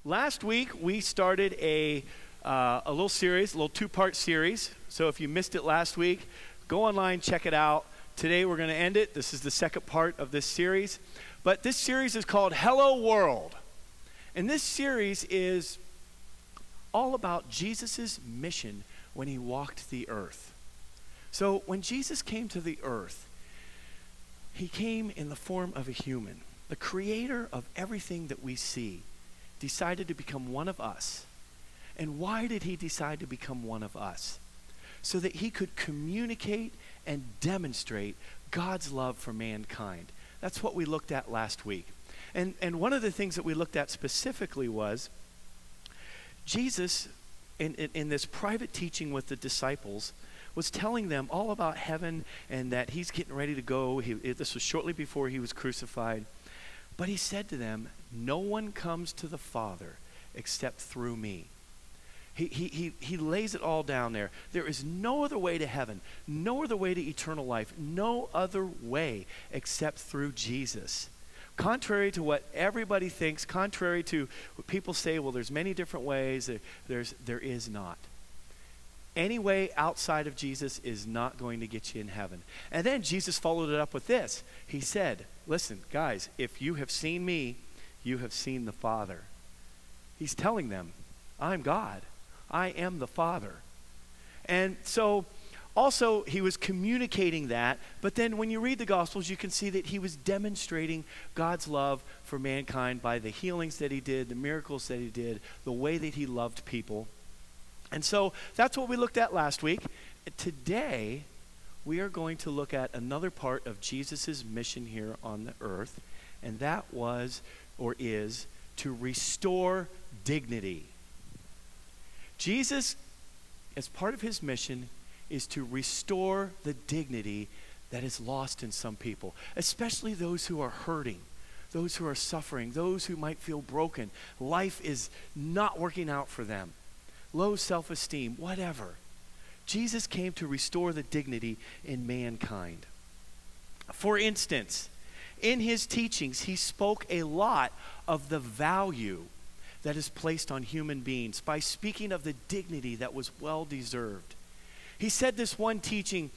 Last week, we started a little series, a little two-part series. So if you missed it last week, go online, check it out. Today, we're going to end it. This is the second part of this series. But this series is called Hello World. And this series is all about Jesus' mission when he walked the earth. So when Jesus came to the earth, he came in the form of a human. The creator of everything that we see decided to become one of us. And why did he decide to become one of us? So that he could communicate and demonstrate God's love for mankind. That's what we looked at last week. And one of the things that we looked at specifically was Jesus, in this private teaching with the disciples, was telling them all about heaven and that he's getting ready to go. This was shortly before he was crucified. But he said to them, no one comes to the Father except through me. He lays it all down there. There is no other way to heaven, no other way to eternal life, no other way except through Jesus. Contrary to what everybody thinks, contrary to what people say, well, there's many different ways, there is not. Any way outside of Jesus is not going to get you in heaven. And then Jesus followed it up with this. He said, listen, guys, if you have seen me, you have seen the Father. He's telling them, I'm God. I am the Father. And so also he was communicating that, but then when you read the Gospels, you can see that he was demonstrating God's love for mankind by the healings that he did, the miracles that he did, the way that he loved people. And so that's what we looked at last week. Today, we are going to look at another part of Jesus' mission here on the earth, and that was, or is, to restore dignity. Jesus, as part of his mission, is to restore the dignity that is lost in some people, especially those who are hurting, those who are suffering, those who might feel broken. Life is not working out for them. Low self-esteem, whatever. Jesus came to restore the dignity in mankind. For instance, in his teachings, he spoke a lot of the value that is placed on human beings by speaking of the dignity that was well-deserved. He said this one teaching,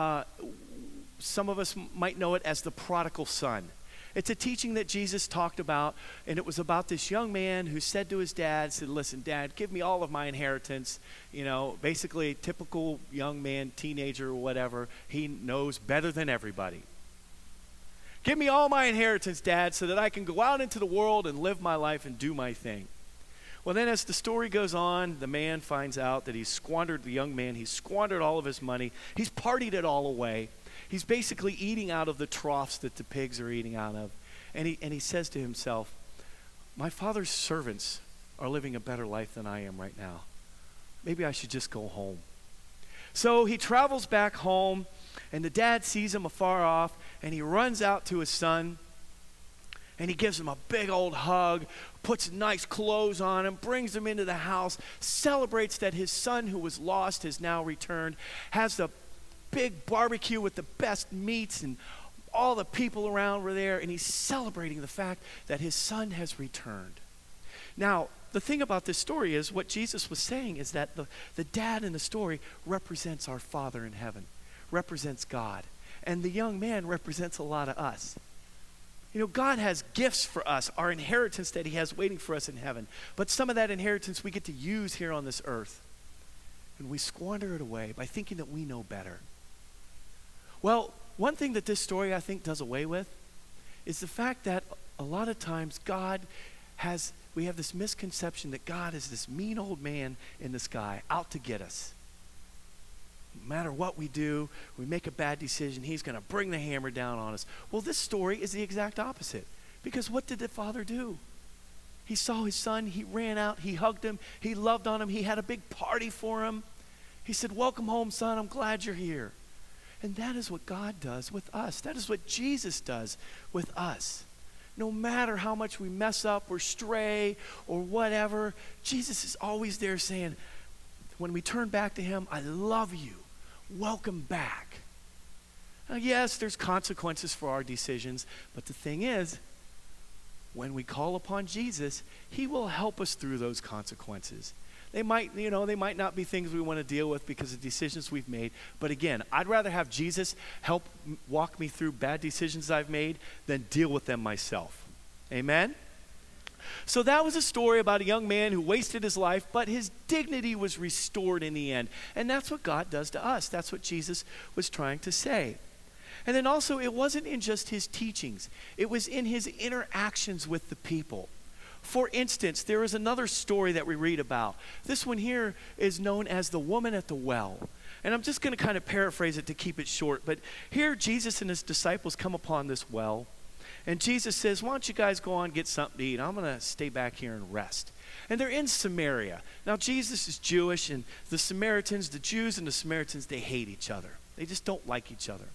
some of us might know it as the prodigal son. It's a teaching that Jesus talked about, and it was about this young man who said to his dad, said, listen, Dad, give me all of my inheritance. You know, basically typical young man, teenager, whatever. He knows better than everybody. Give me all my inheritance, Dad, so that I can go out into the world and live my life and do my thing. Well, then as the story goes on, the man finds out that the young man, he's squandered all of his money. He's partied it all away. He's basically eating out of the troughs that the pigs are eating out of. And he says to himself, my father's servants are living a better life than I am right now. Maybe I should just go home. So he travels back home, and the dad sees him afar off, and he runs out to his son, and he gives him a big old hug, puts nice clothes on him, brings him into the house, celebrates that his son who was lost has now returned, has the big barbecue with the best meats, and all the people around were there, and he's celebrating the fact that his son has returned. Now, the thing about this story is what Jesus was saying is that the dad in the story represents our Father in heaven, represents God, and the young man represents a lot of us. You know, God has gifts for us, our inheritance that he has waiting for us in heaven, but some of that inheritance we get to use here on this earth, and we squander it away by thinking that we know better. Well, one thing that this story, I think, does away with is the fact that a lot of times we have this misconception that God is this mean old man in the sky out to get us. No matter what we do, we make a bad decision, he's going to bring the hammer down on us. Well, this story is the exact opposite. Because what did the father do? He saw his son, he ran out, he hugged him, he loved on him, he had a big party for him. He said, welcome home, son, I'm glad you're here. And that is what God does with us. That is what Jesus does with us. No matter how much we mess up or stray or whatever, Jesus is always there saying, when we turn back to him, I love you. Welcome back. Now, yes, there's consequences for our decisions, but the thing is, when we call upon Jesus, he will help us through those consequences. They might not be things we want to deal with because of decisions we've made. But again, I'd rather have Jesus help walk me through bad decisions I've made than deal with them myself. Amen? So that was a story about a young man who wasted his life, but his dignity was restored in the end. And that's what God does to us. That's what Jesus was trying to say. And then also, it wasn't in just his teachings. It was in his interactions with the people. For instance, there is another story that we read about. This one here is known as the woman at the well. And I'm just going to kind of paraphrase it to keep it short. But here Jesus and his disciples come upon this well. And Jesus says, why don't you guys go on and get something to eat? I'm going to stay back here and rest. And they're in Samaria. Now, Jesus is Jewish, and the Samaritans, the Jews and the Samaritans, they hate each other. They just don't like each other.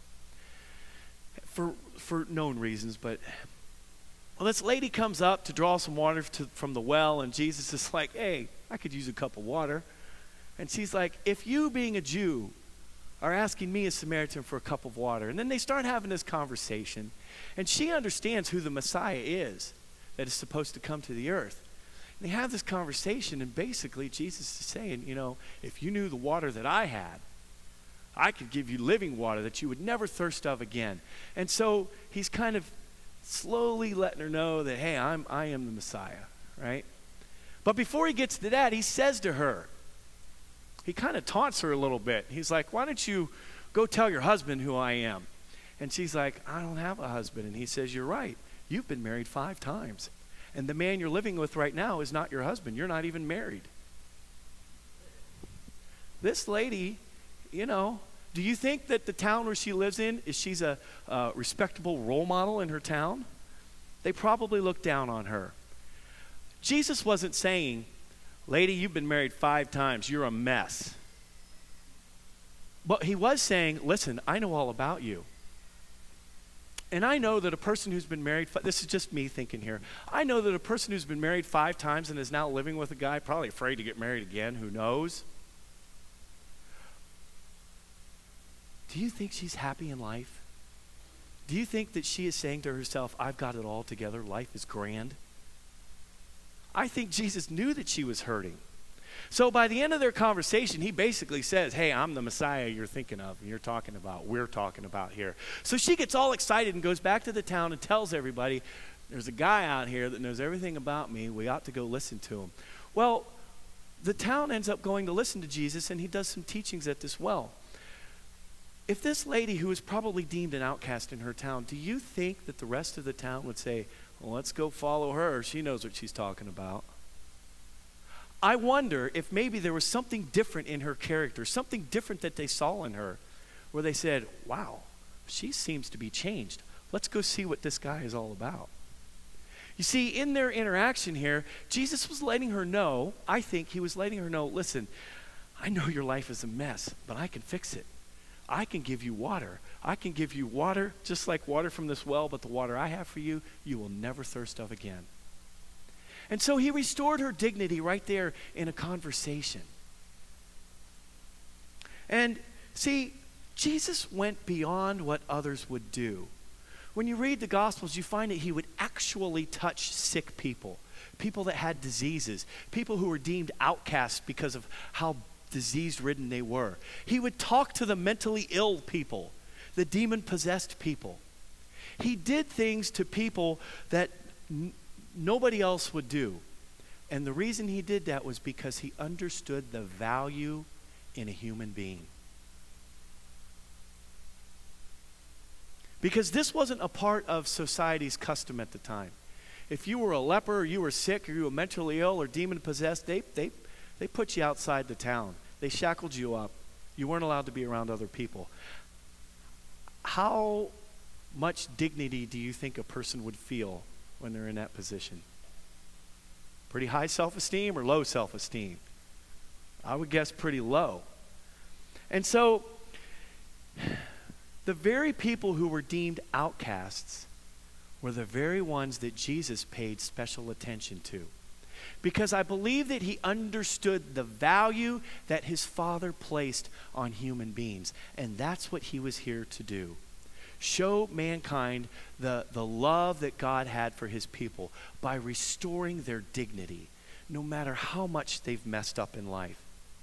For known reasons, but... Well, this lady comes up to draw some water from the well, and Jesus is like, hey, I could use a cup of water. And she's like, if you, being a Jew, are asking me, a Samaritan, for a cup of water. And then they start having this conversation, and she understands who the Messiah is that is supposed to come to the earth. And they have this conversation, and basically Jesus is saying, if you knew the water that I had, I could give you living water that you would never thirst of again. And so he's kind of slowly letting her know that, hey, I am the Messiah, right? But before he gets to that, he says to her, he kind of taunts her a little bit. He's like, why don't you go tell your husband who I am? And she's like, I don't have a husband. And he says, you're right. You've been married 5 times. And the man you're living with right now is not your husband. You're not even married. This lady, do you think that the town where she lives in, she's a respectable role model in her town? They probably look down on her. Jesus wasn't saying, lady, you've been married 5 times. You're a mess. But he was saying, listen, I know all about you. And I know that a person who's been married, this is just me thinking here. I know that a person who's been married 5 times and is now living with a guy, probably afraid to get married again, who knows? Do you think she's happy in life? Do you think that she is saying to herself, I've got it all together, life is grand? I think Jesus knew that she was hurting. So by the end of their conversation, he basically says, hey, I'm the Messiah you're thinking of, and we're talking about here. So she gets all excited and goes back to the town and tells everybody, there's a guy out here that knows everything about me. We ought to go listen to him. Well, the town ends up going to listen to Jesus, and he does some teachings at this well. If this lady, who is probably deemed an outcast in her town, do you think that the rest of the town would say, well, let's go follow her. She knows what she's talking about. I wonder if maybe there was something different in her character, something different that they saw in her, where they said, wow, she seems to be changed. Let's go see what this guy is all about. You see, in their interaction here, Jesus was letting her know, I think he was letting her know, listen, I know your life is a mess, but I can fix it. I can give you water. I can give you water just like water from this well, but the water I have for you, you will never thirst of again. And so he restored her dignity right there in a conversation. And see, Jesus went beyond what others would do. When you read the Gospels, you find that he would actually touch sick people, people that had diseases, people who were deemed outcasts because of how disease-ridden they were. He would talk to the mentally ill people, the demon-possessed people. He did things to people that nobody else would do. And the reason he did that was because he understood the value in a human being. Because this wasn't a part of society's custom at the time. If you were a leper, or you were sick, or you were mentally ill, or demon-possessed, they put you outside the town. They shackled you up. You weren't allowed to be around other people. How much dignity do you think a person would feel when they're in that position? Pretty high self-esteem or low self-esteem? I would guess pretty low. And so, the very people who were deemed outcasts were the very ones that Jesus paid special attention to. Because I believe that he understood the value that his Father placed on human beings. And that's what he was here to do. show mankind the love that God had for his people by restoring their dignity, no matter how much they've messed up in life.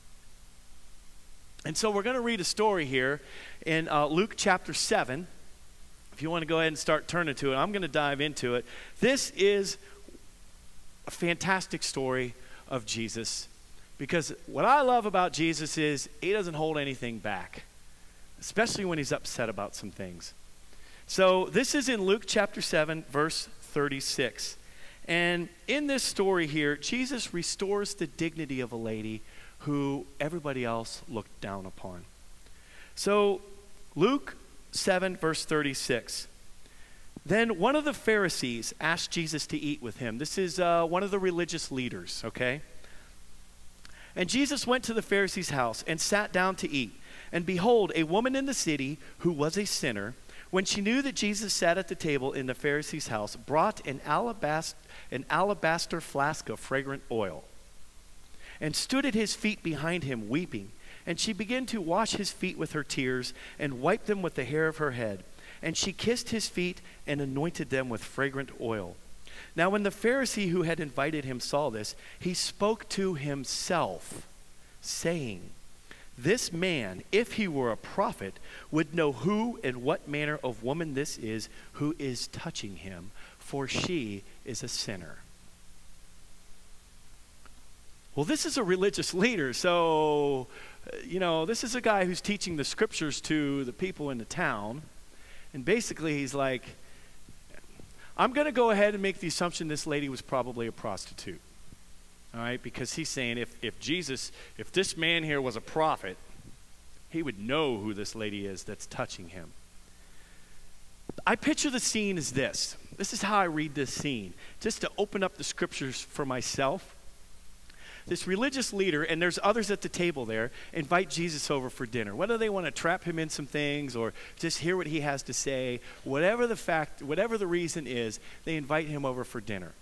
And so we're going to read a story here in Luke chapter 7. If you want to go ahead and start turning to it, I'm going to dive into it. This is a fantastic story of Jesus, because what I love about Jesus is he doesn't hold anything back, especially when he's upset about some things. So this is in Luke chapter 7, verse 36. And in this story here, Jesus restores the dignity of a lady who everybody else looked down upon. So Luke 7, verse 36. Then one of the Pharisees asked Jesus to eat with him. This is one of the religious leaders, okay? And Jesus went to the Pharisee's house and sat down to eat. And behold, a woman in the city who was a sinner, when she knew that Jesus sat at the table in the Pharisee's house, brought an alabaster flask of fragrant oil and stood at his feet behind him weeping. And she began to wash his feet with her tears and wiped them with the hair of her head. And she kissed his feet and anointed them with fragrant oil. Now when the Pharisee who had invited him saw this, he spoke to himself, saying, this man, if he were a prophet, would know who and what manner of woman this is who is touching him, for she is a sinner. Well, this is a religious leader, so, this is a guy who's teaching the scriptures to the people in the town. And basically he's like, I'm going to go ahead and make the assumption this lady was probably a prostitute. All right, because he's saying if this man here was a prophet, he would know who this lady is that's touching him. I picture the scene as this. This is how I read this scene. Just to open up the scriptures for myself. This religious leader, and there's others at the table there, invite Jesus over for dinner. Whether they want to trap him in some things or just hear what he has to say, whatever the reason is, they invite him over for dinner.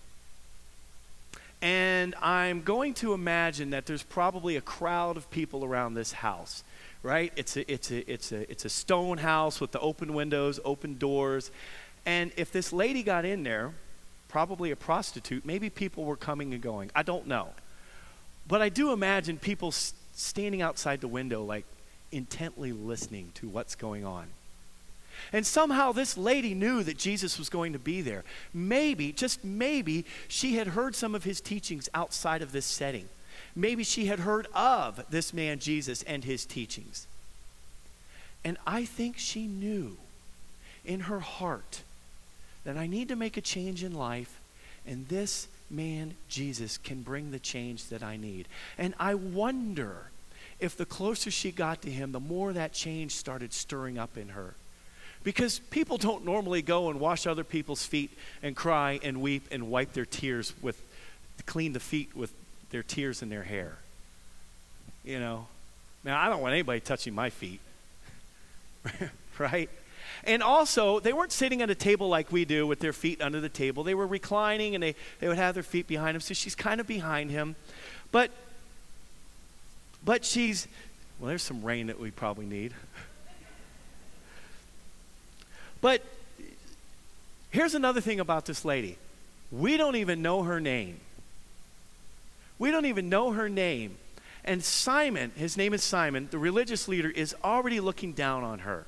And I'm going to imagine that there's probably a crowd of people around this house, right? It's a stone house with the open windows, open doors. And if this lady got in there, probably a prostitute, maybe people were coming and going. I don't know. But I do imagine people standing outside the window, like intently listening to what's going on. And somehow this lady knew that Jesus was going to be there. Maybe, just maybe, she had heard some of his teachings outside of this setting. Maybe she had heard of this man Jesus and his teachings. And I think she knew in her heart that I need to make a change in life, and this man Jesus can bring the change that I need. And I wonder if the closer she got to him, the more that change started stirring up in her. Because people don't normally go and wash other people's feet and cry and weep and wipe their tears clean the feet with their tears in their hair. Man, I don't want anybody touching my feet. Right? And also, they weren't sitting at a table like we do with their feet under the table. They were reclining and they would have their feet behind them. So she's kind of behind him. But she's, well, there's some rain that we probably need. But here's another thing about this lady. We don't even know her name. We don't even know her name. And Simon, his name is Simon, the religious leader, is already looking down on her.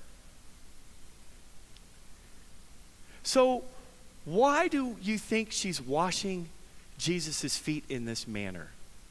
So why do you think she's washing Jesus' feet in this manner?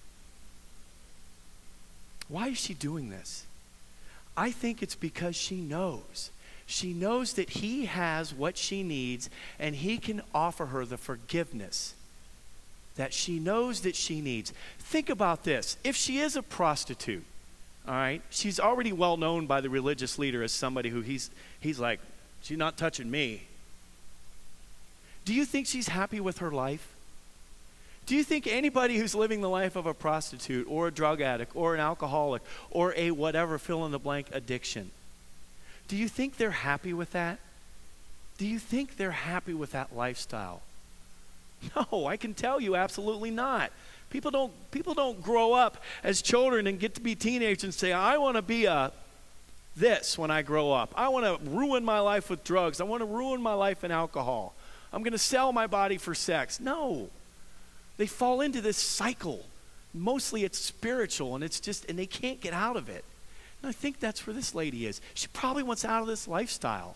Why is she doing this? I think it's because she knows. She knows that he has what she needs, and he can offer her the forgiveness that she knows that she needs. Think about this. If she is a prostitute, all right, she's already well known by the religious leader as somebody who he's like, she's not touching me. Do you think she's happy with her life? Do you think anybody who's living the life of a prostitute or a drug addict or an alcoholic or a whatever fill-in-the-blank addiction, do you think they're happy with that? Do you think they're happy with that lifestyle? No, I can tell you absolutely not. People don't grow up as children and get to be teenagers and say, I want to be a this when I grow up. I want to ruin my life with drugs. I want to ruin my life in alcohol. I'm going to sell my body for sex. No. They fall into this cycle. Mostly it's spiritual, and and they can't get out of it. And I think that's where this lady is. She probably wants out of this lifestyle.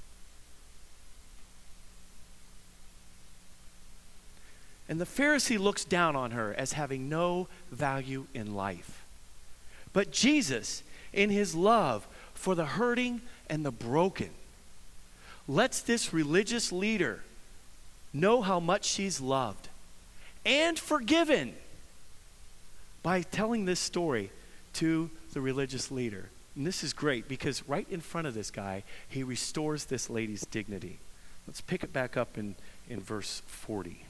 And the Pharisee looks down on her as having no value in life. But Jesus, in his love for the hurting and the broken, lets this religious leader know how much she's loved and forgiven by telling this story to the religious leader. And this is great because right in front of this guy, he restores this lady's dignity. Let's pick it back up in verse 40.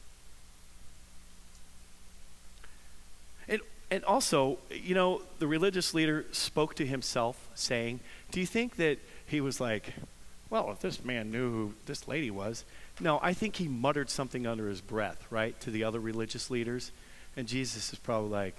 And also, you know, the religious leader spoke to himself saying, do you think that he was like, well, if this man knew who this lady was? No, I think he muttered something under his breath, right, to the other religious leaders. And Jesus is probably like,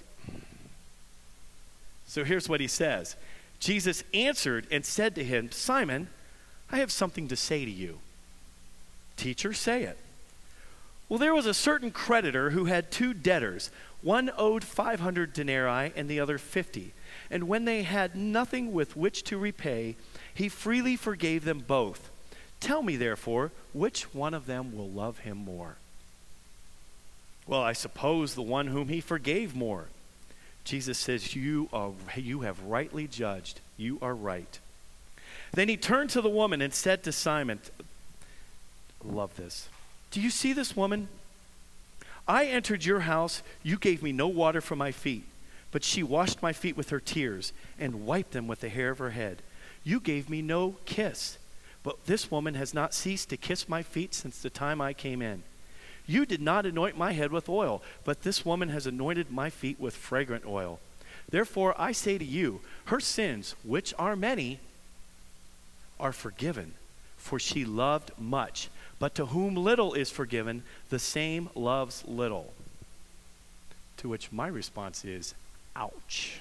so here's what he says. Jesus answered and said to him, Simon, I have something to say to you. Teacher, say it. Well, there was a certain creditor who had 2 debtors. One owed 500 denarii and the other 50. And when they had nothing with which to repay, he freely forgave them both. Tell me, therefore, which one of them will love him more? Well, I suppose the one whom he forgave more. Jesus says, you have rightly judged. You are right. Then he turned to the woman and said to Simon, love this. Do you see this woman? I entered your house. You gave me no water for my feet, but she washed my feet with her tears and wiped them with the hair of her head. You gave me no kiss, but this woman has not ceased to kiss my feet since the time I came in. You did not anoint my head with oil, but this woman has anointed my feet with fragrant oil. Therefore, I say to you, her sins, which are many, are forgiven, for she loved much. But to whom little is forgiven, the same loves little. To which my response is, ouch.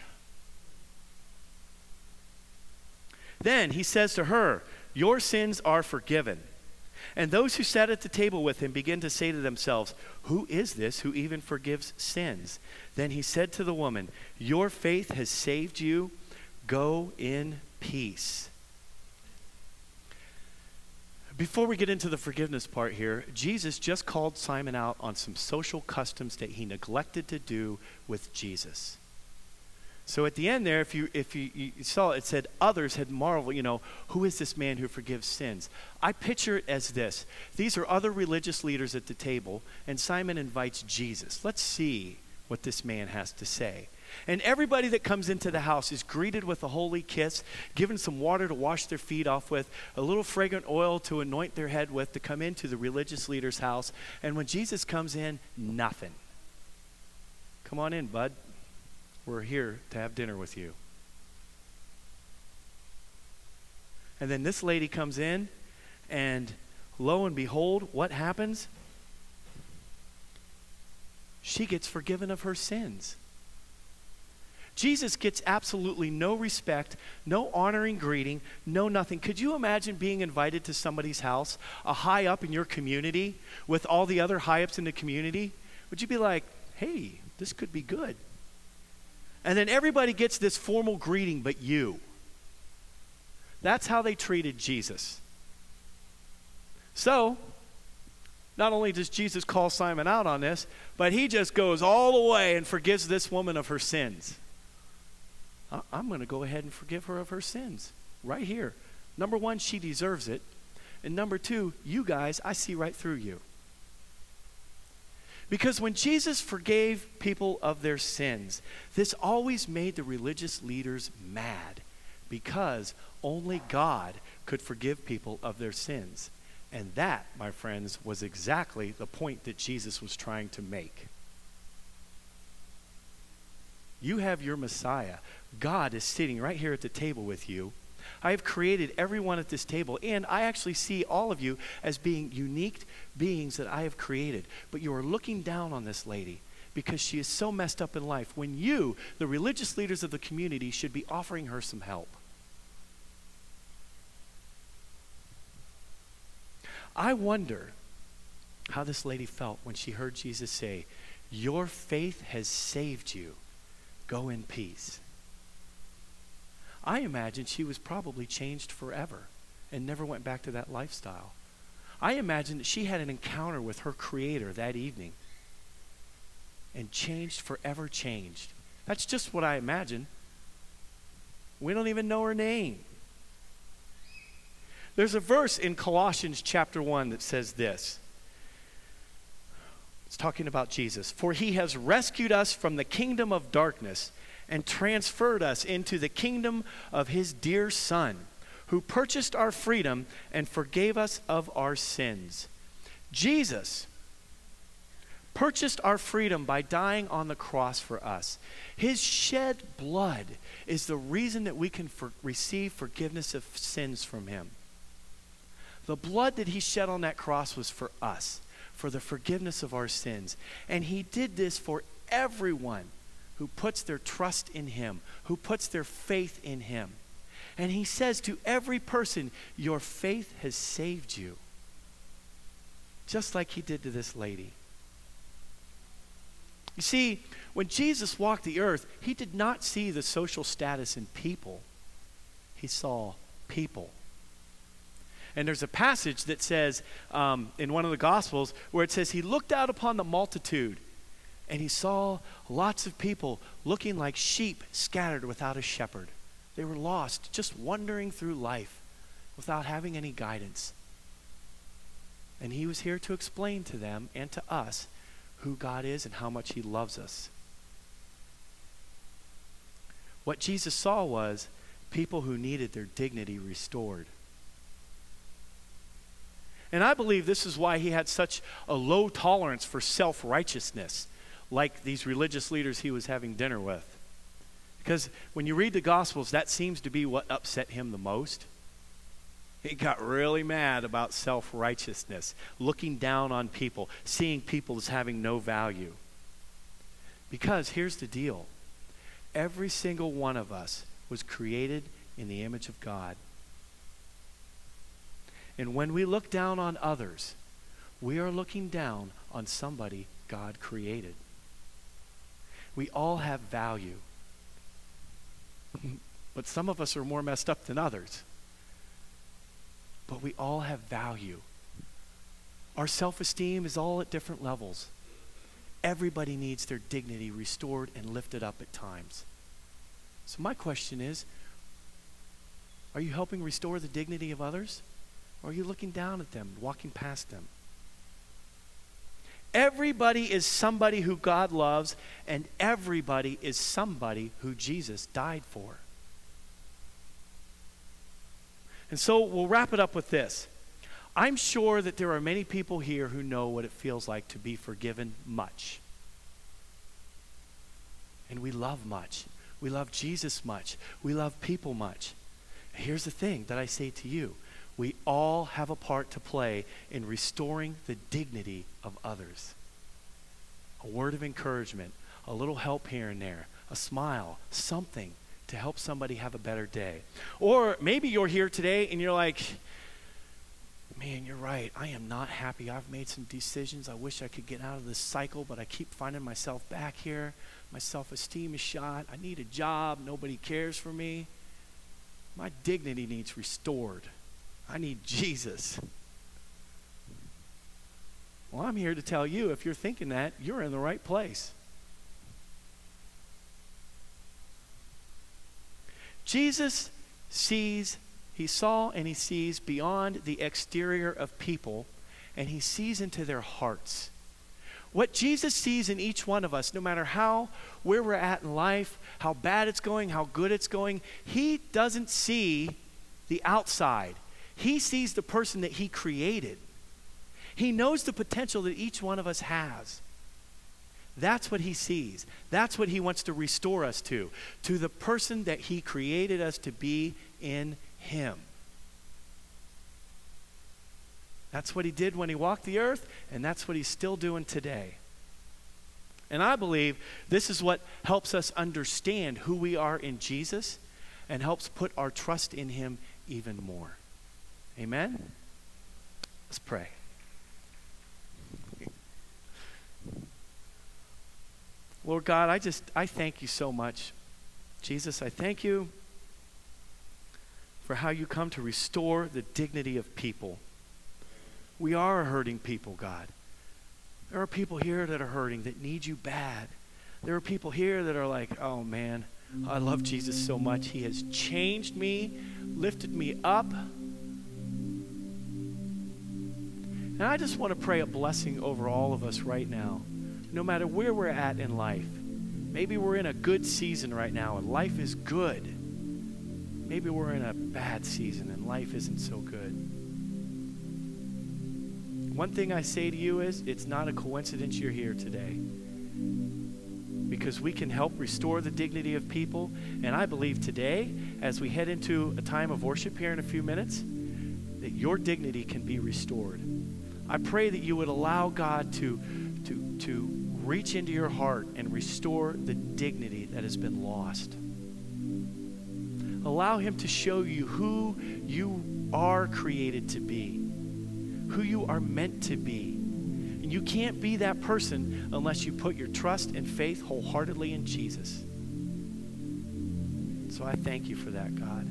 Then he says to her, your sins are forgiven. And those who sat at the table with him began to say to themselves, who is this who even forgives sins? Then he said to the woman, your faith has saved you. Go in peace. Before we get into the forgiveness part here, Jesus just called Simon out on some social customs that he neglected to do with Jesus. So at the end there, if you saw it said others had marveled, who is this man who forgives sins? I picture it as this. These are other religious leaders at the table, and Simon invites Jesus. Let's see what this man has to say. And everybody that comes into the house is greeted with a holy kiss, given some water to wash their feet off with, a little fragrant oil to anoint their head with, to come into the religious leader's house. And when Jesus comes in, nothing. Come on in, bud. We're here to have dinner with you. And then this lady comes in, and lo and behold, what happens? She gets forgiven of her sins. Jesus gets absolutely no respect, no honoring greeting, no nothing. Could you imagine being invited to somebody's house, a high up in your community, with all the other high ups in the community? Would you be like, hey, this could be good? And then everybody gets this formal greeting but you. That's how they treated Jesus. So, not only does Jesus call Simon out on this, but he just goes all the way and forgives this woman of her sins. I'm going to go ahead and forgive her of her sins right here. Number one, she deserves it. And number two, you guys, I see right through you. Because when Jesus forgave people of their sins, this always made the religious leaders mad, because only God could forgive people of their sins. And that, my friends, was exactly the point that Jesus was trying to make. You have your Messiah. God is sitting right here at the table with you. I have created everyone at this table, and I actually see all of you as being unique beings that I have created. But you are looking down on this lady because she is so messed up in life, when you, the religious leaders of the community, should be offering her some help. I wonder how this lady felt when she heard Jesus say, "Your faith has saved you. Go in peace." I imagine she was probably changed forever and never went back to that lifestyle. I imagine that she had an encounter with her Creator that evening and changed, forever changed. That's just what I imagine. We don't even know her name. There's a verse in Colossians chapter 1 that says this. It's talking about Jesus. "For he has rescued us from the kingdom of darkness and transferred us into the kingdom of his dear Son, who purchased our freedom and forgave us of our sins." Jesus purchased our freedom by dying on the cross for us. His shed blood is the reason that we can receive forgiveness of sins from him. The blood that he shed on that cross was for us, for the forgiveness of our sins. And he did this for everyone who puts their trust in him, who puts their faith in him. And he says to every person, "Your faith has saved you." Just like he did to this lady. You see, when Jesus walked the earth, he did not see the social status in people. He saw people. And there's a passage that says in one of the Gospels where it says he looked out upon the multitude and he saw lots of people looking like sheep scattered without a shepherd. They were lost, just wandering through life without having any guidance. And he was here to explain to them and to us who God is and how much he loves us. What Jesus saw was people who needed their dignity restored. And I believe this is why he had such a low tolerance for self-righteousness, like these religious leaders he was having dinner with. Because when you read the Gospels, that seems to be what upset him the most. He got really mad about self-righteousness, looking down on people, seeing people as having no value. Because here's the deal. Every single one of us was created in the image of God. And when we look down on others, we are looking down on somebody God created. We all have value. But some of us are more messed up than others. But we all have value. Our self-esteem is all at different levels. Everybody needs their dignity restored and lifted up at times. So my question is, are you helping restore the dignity of others? Or are you looking down at them, walking past them? Everybody is somebody who God loves, and everybody is somebody who Jesus died for. And so we'll wrap it up with this. I'm sure that there are many people here who know what it feels like to be forgiven much. And we love much. We love Jesus much. We love people much. Here's the thing that I say to you. We all have a part to play in restoring the dignity of others. A word of encouragement, a little help here and there, a smile, something to help somebody have a better day. Or maybe you're here today and you're like, man, you're right. I am not happy. I've made some decisions. I wish I could get out of this cycle, but I keep finding myself back here. My self-esteem is shot. I need a job. Nobody cares for me. My dignity needs restored. I need Jesus. Well, I'm here to tell you, if you're thinking that, you're in the right place. Jesus sees, he saw and he sees beyond the exterior of people, and he sees into their hearts. What Jesus sees in each one of us, no matter where we're at in life, how bad it's going, how good it's going, he doesn't see the outside. He sees the person that he created. He knows the potential that each one of us has. That's what he sees. That's what he wants to restore us to the person that he created us to be in him. That's what he did when he walked the earth, and that's what he's still doing today. And I believe this is what helps us understand who we are in Jesus and helps put our trust in him even more. Amen? Let's pray. Lord God, I thank you so much. Jesus, I thank you for how you come to restore the dignity of people. We are a hurting people, God. There are people here that are hurting, that need you bad. There are people here that are like, oh man, I love Jesus so much. He has changed me, lifted me up. And I just want to pray a blessing over all of us right now, no matter where we're at in life. Maybe we're in a good season right now and life is good. Maybe we're in a bad season and life isn't so good. One thing I say to you is, it's not a coincidence you're here today. Because we can help restore the dignity of people. And I believe today, as we head into a time of worship here in a few minutes, that your dignity can be restored. I pray that you would allow God to reach into your heart and restore the dignity that has been lost. Allow him to show you who you are created to be, who you are meant to be. And you can't be that person unless you put your trust and faith wholeheartedly in Jesus. So I thank you for that, God.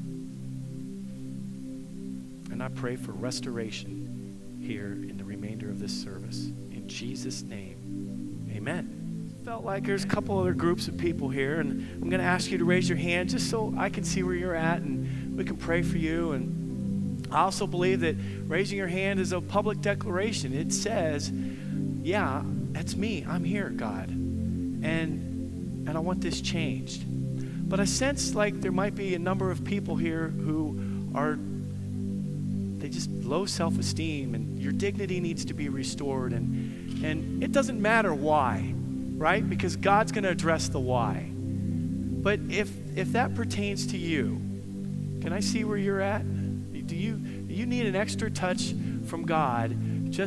And I pray for restoration here in the remainder of this service. In Jesus' name, amen. Felt like there's a couple other groups of people here, and I'm going to ask you to raise your hand just so I can see where you're at and we can pray for you. And I also believe that raising your hand is a public declaration. It says, yeah, that's me. I'm here, God. And I want this changed. But I sense like there might be a number of people here who are, they just low self-esteem, and your dignity needs to be restored. And it doesn't matter why, right? Because God's going to address the why. But if that pertains to you, can I see where you're at? Do you need an extra touch from God? You're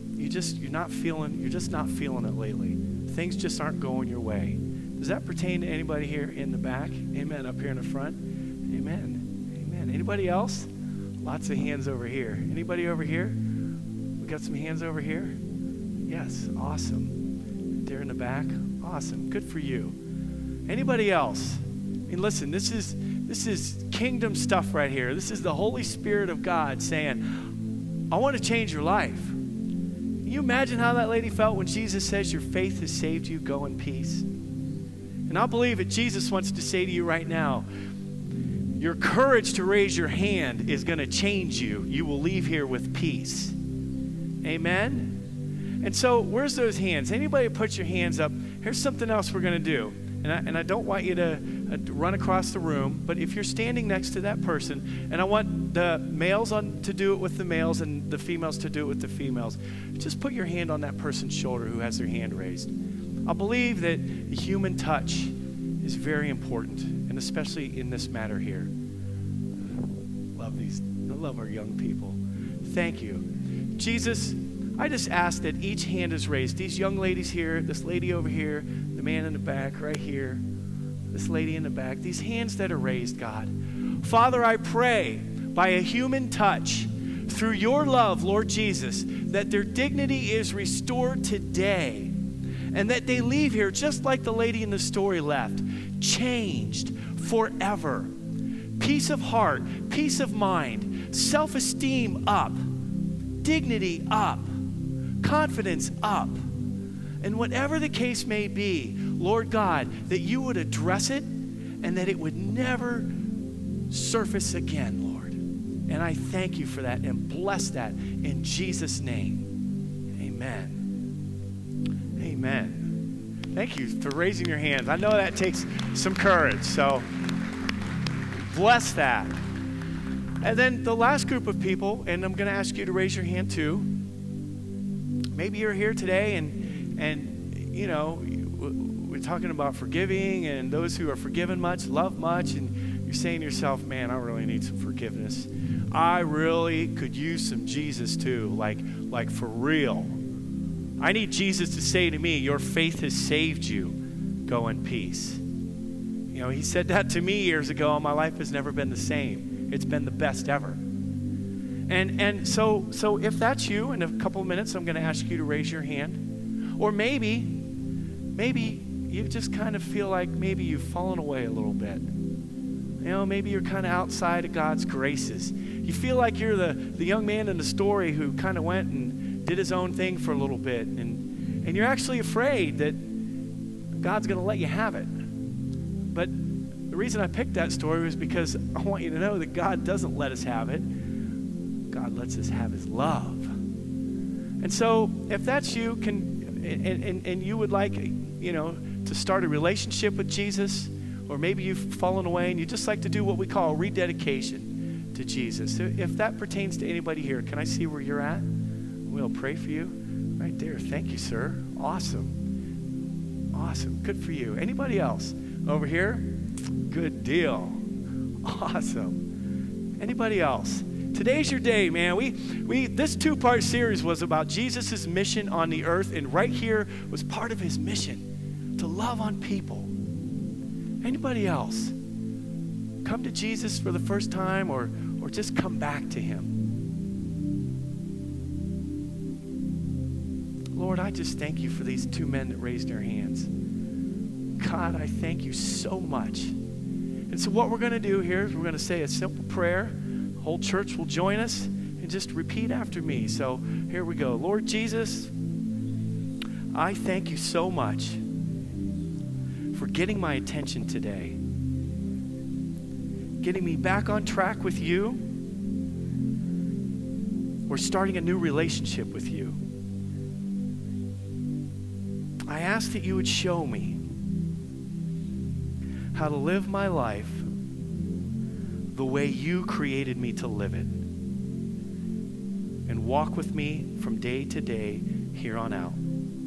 just not feeling it lately. Things just aren't going your way. Does that pertain to anybody here in the back? Amen. Up here in the front? Amen. Amen. Anybody else? Lots of hands over here. Anybody over here? We got some hands over here? Yes. Awesome. There in the back? Awesome. Good for you. Anybody else? I mean, listen, this is kingdom stuff right here. This is the Holy Spirit of God saying, I want to change your life. Can you imagine how that lady felt when Jesus says, your faith has saved you, go in peace? And I believe that Jesus wants to say to you right now, your courage to raise your hand is going to change you. You will leave here with peace. Amen? And so where's those hands? Anybody put your hands up? Here's something else we're going to do. And I don't want you to run across the room, but if you're standing next to that person, and I want the males to do it with the males and the females to do it with the females, just put your hand on that person's shoulder who has their hand raised. I believe that the human touch is very important, and especially in this matter here. I love our young people. Thank you. Jesus, I just ask that each hand is raised. These young ladies here, this lady over here, the man in the back right here, this lady in the back, these hands that are raised, God. Father, I pray by a human touch, through your love, Lord Jesus, that their dignity is restored today, and that they leave here just like the lady in the story left, changed forever. Peace of heart, peace of mind, self-esteem up, dignity up, confidence up. And whatever the case may be, Lord God, that you would address it and that it would never surface again, Lord. And I thank you for that and bless that in Jesus' name. Amen. Amen. Thank you for raising your hands. I know that takes some courage, so bless that. And then the last group of people, and I'm going to ask you to raise your hand too. Maybe you're here today and you know, we're talking about forgiving, and those who are forgiven much, love much, and you're saying to yourself, man, I really need some forgiveness. I really could use some Jesus too, like for real. I need Jesus to say to me, your faith has saved you. Go in peace. You know, he said that to me years ago, and my life has never been the same. It's been the best ever. And so if that's you, in a couple of minutes, I'm going to ask you to raise your hand. Or maybe you just kind of feel like maybe you've fallen away a little bit. You know, maybe you're kind of outside of God's graces. You feel like you're the young man in the story who kind of went and did his own thing for a little bit. And you're actually afraid that God's going to let you have it. But the reason I picked that story was because I want you to know that God doesn't let us have it. God lets us have his love. And so if that's you, and you would like, to start a relationship with Jesus, or maybe you've fallen away and you just like to do what we call rededication to Jesus. If that pertains to anybody here, can I see where you're at? We'll pray for you. Right there. Thank you, sir. Awesome. Awesome. Good for you. Anybody else? Over here? Good deal. Awesome. Anybody else? Today's your day, man. This 2-part series was about Jesus' mission on the earth, and right here was part of his mission, to love on people. Anybody else? Come to Jesus for the first time, or just come back to him. Lord, I just thank you for these 2 men that raised their hands. God, I thank you so much. And so what we're going to do here is we're going to say a simple prayer. The whole church will join us and just repeat after me. So here we go. Lord Jesus, I thank you so much for getting my attention today, getting me back on track with you, or starting a new relationship with you. I ask that you would show me how to live my life the way you created me to live it, and walk with me from day to day here on out.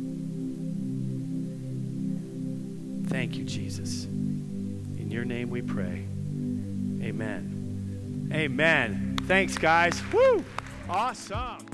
Thank you, Jesus. In your name we pray. Amen. Amen. Thanks, guys. Woo! Awesome.